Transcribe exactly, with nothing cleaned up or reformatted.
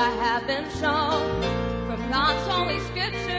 I have been shown from God's holy scripture.